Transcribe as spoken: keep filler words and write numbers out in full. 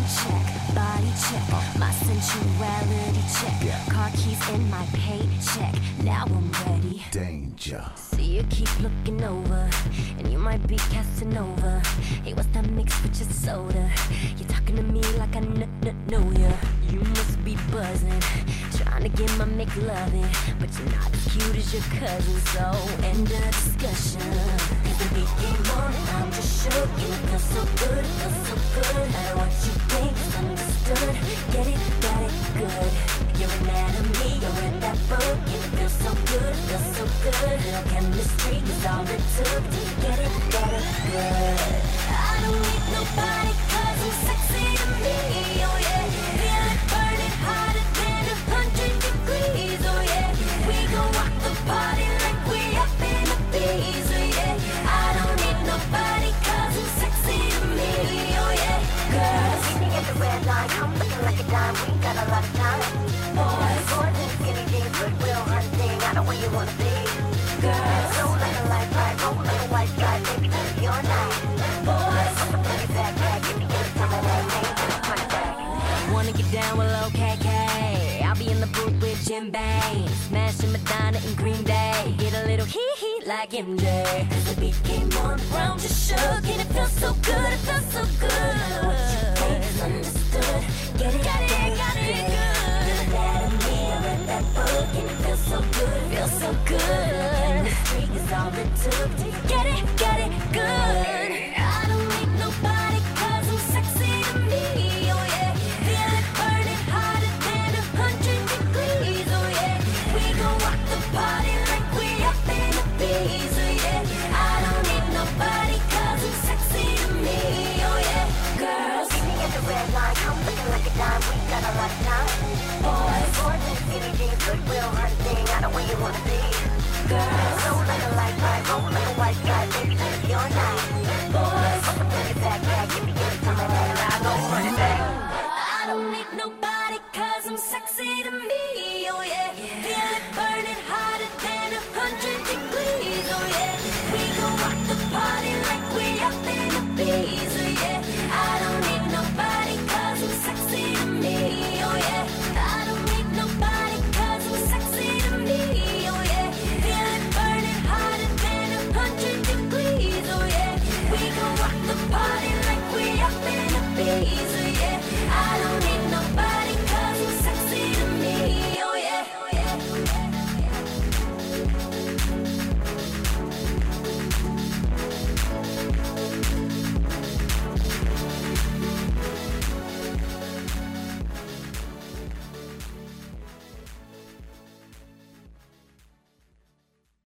check, body check, my sensuality check, car keys in my paycheck. Now I'm ready. Danger. See you keep looking over, and you might be casting over. Hey, what's that mix with your soda? You're talking to me like I n n know ya. You must be buzzing, trying to get my McLovin', but you're not as cute as your cousin. So end of discussion. Cause the beat came on and I'm just shook, and it feels so good, it feels so good. No matter what you think, it's understood. Get it, got it, good. Your anatomy, you're in that book, and it feels so good, it feels so good. Little chemistry is all it took to get it, get it, good. I don't need nobody cause I'm sexy to me, oh yeah. Feel it burning hotter than a hundred degrees, oh yeah. We gon' rock the party like we up in the bees, oh yeah. I don't need nobody cause I'm sexy to me, oh yeah. Girls, meet me at the red line, I'm looking like a dime, we got a lot of time. Boys, boys and skinny jeans, goodwill hunting, I know where you wanna be. Girls, so like a light bright, roll like a white guy, baby, it's your night. Boys, I'm a pretty bad guy, give me every time I like me, run it back. Wanna get down with Lil K K, I'll be in the booth with Jim Bain, smashing Madonna and Green Day, get a little hee-hee like M J. Cause the beat came on, the ground just shook, and it feels so good, it feels so good. What you think is understood, get it, got it, got it, good. Your anatomy, I read that book, and it feels so good, it feels so good. Chemistry is all it took to get it, get it, good. I don't need nobody cause I'm sexy to me, oh yeah. Feel it burning hotter than a hundred degrees, oh yeah. We gon' rock the party like we up in the bees, oh yeah. I don't need nobody cause I'm sexy to me, oh yeah. Girls, meet me at the red line, I'm looking like a dime, we got a lot of time. Boys, boys and skinny jeans, goodwill hunting, I know where you wanna be. Girls,